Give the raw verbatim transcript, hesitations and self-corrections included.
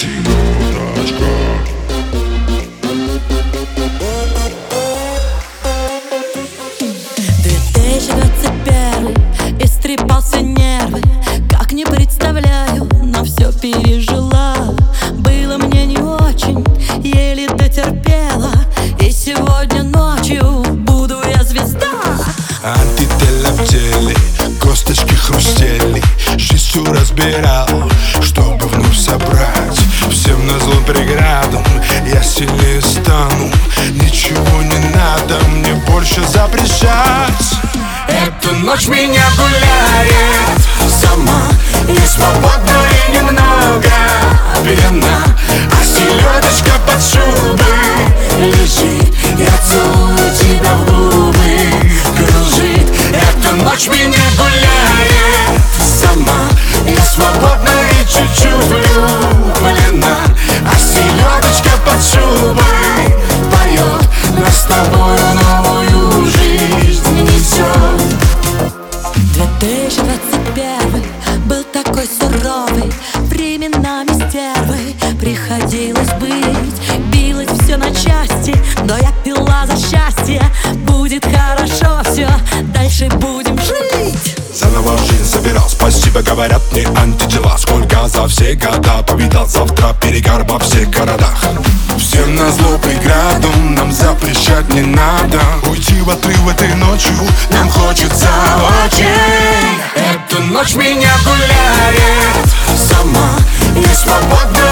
селедочка. две тысячи двадцать первый, истрепался нервы, как не представляю, но все пережила. Было мне не очень, еле дотерпела, и сегодня ночью буду я звезда. Антителя в теле, косточки хрустели, жизнь всю разбирал, чтобы вновь собрать. Всем назло преградам я сильнее стану, ничего не надо мне больше запрещать. Эту ночь меня гуляет сама, и свободна, и немного пьяна, а селедочка под шубой лежит. Я целую тебя в губы, кружит. Эту ночь меня гуляет сама, и свободна, и чуть-чуть влюблена, а селедочка под шубой поет, нас с тобою новую жизнь несет. две тысячи двадцать первый был такой суровый, временами стервой приходилось быть. Билось все на части, но я пила за счастье. Будет хорошо все, дальше будем жить. Заново жизнь собирал, спасибо говорят мне антитела. Сколько за все года повидал, завтра перегар во всех городах. Всем назло преградам нам запрещать не надо. Уйти в отрыв этой ночью нам хочется очень. Эту ночь меня гуляет сама, и свободна,